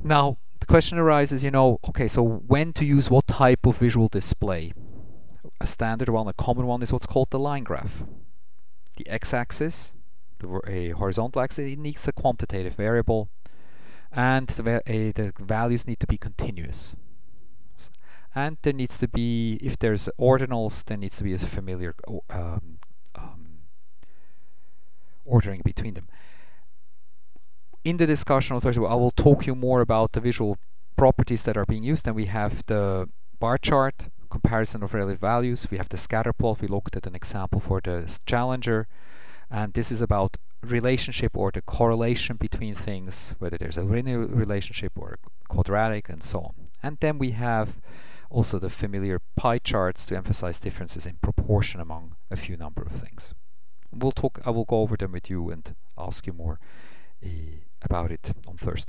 Now, the question arises, okay, so when to use what type of visual display? A standard one, a common one is what's called the line graph. The x-axis, a horizontal axis, it needs a quantitative variable, and the values need to be continuous. And there needs to be, if there's ordinals, there needs to be a familiar um, ordering between them. In the discussion on Thursday, I will talk you more about the visual properties that are being used. And we have the bar chart, comparison of relative values. We have the scatter plot. We looked at an example for the Challenger. And this is about relationship or the correlation between things, whether there's a linear relationship or quadratic and so on. And then we have also the familiar pie charts to emphasize differences in proportion among a few number of things. I will go over them with you and ask you more about it on Thursday.